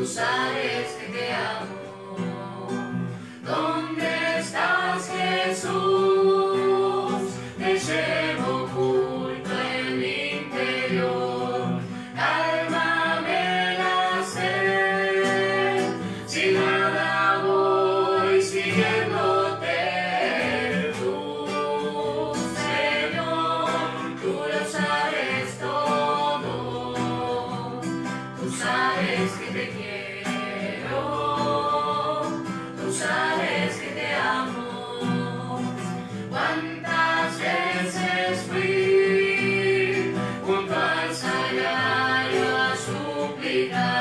sabes que te amo. ¿Dónde estás, Jesús? Te llevo oculto en mi interior. Cálmame la sed, sin nada voy siguiéndote. Tú, Señor, tú lo sabes todo. Tú sabes que te quiero, tú sabes que te amo. Cuántas veces fui junto al sagrario a suplicar.